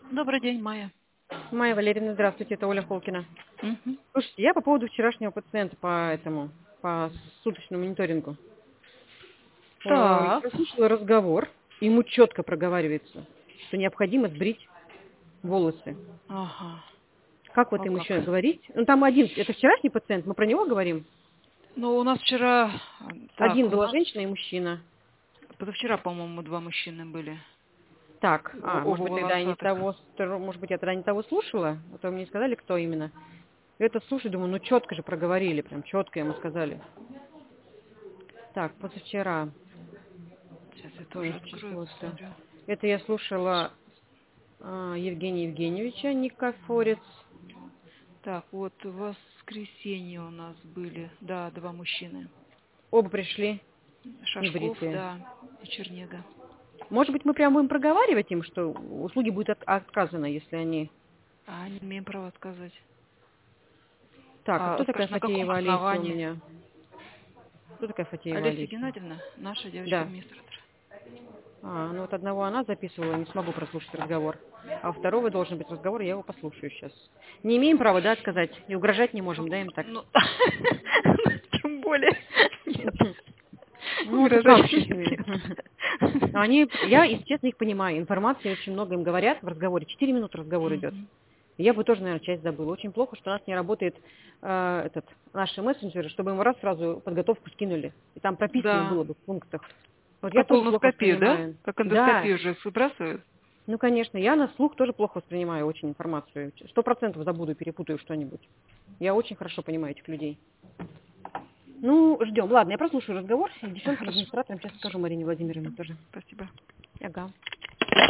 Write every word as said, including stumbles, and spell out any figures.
Добрый день, Майя. Майя Валерьевна, здравствуйте, это Оля Холкина. Мгм. Слушайте, я по поводу вчерашнего пациента по этому, по суточному мониторингу. Э, Я Так. прослушала разговор, и ему четко проговаривается, что необходимо сбрить волосы. Ага. Как вот О им как. еще говорить? Ну, там один, это вчерашний пациент, мы про него говорим. Ну, у нас вчера... Так, Один у была нас... женщина и мужчина. Позавчера, по-моему, два мужчины были. Так, О- а, может Оба быть, тогда я не волосатых. того, стро- может быть, я тогда не того слушала, а то мне сказали, кто именно. Это слушай, думаю, ну четко же проговорили, прям четко ему сказали. Так, позавчера. Сейчас я тоже Какое открою, число-то? посмотрю. Это я слушала а, Евгения Евгеньевича Никафорец. Так, вот в воскресенье у нас были, да, два мужчины. Оба пришли Шашков, небритые. да, и Чернега. Может быть, мы прямо будем проговаривать им, что услуги будет от- отказано, если они... А, не имеем права сказать. Так, а А, кто такая скажи, на каком Фатеева Олеся у основании? меня? Кто такая Фатеева Олеся Олеся? Геннадьевна, наша Да. девочка-администратор. А, ну вот одного она записывала, не смогу прослушать разговор. А у второго должен быть разговор, я его послушаю сейчас. Не имеем права, да, отказать? И угрожать не можем, да, им так? Ну, тем более. Нет. Ну, это как Угрожать же? не имеет. Они, я, естественно, их понимаю. Информации очень много им говорят в разговоре. Четыре минуты разговор идет. Мгм. Я бы тоже, наверное, часть забыла. Очень плохо, что у нас не работает э, этот, наши мессенджеры, чтобы ему раз сразу подготовку скинули. И там прописано Да. было бы в пунктах. Вот я Как тоже плохо колоноскопию, да? воспринимаю. Как Да, эндоскопию же выбрасывают. ну, конечно, я на слух тоже плохо воспринимаю очень информацию. Сто процентов забуду, перепутаю что-нибудь. Я очень хорошо понимаю этих людей. Ну, ждем. Ладно, я прослушаю разговор с девчонкой, Хорошо. администратором. Сейчас Хорошо. скажу Марине Владимировне тоже. Спасибо. Ага.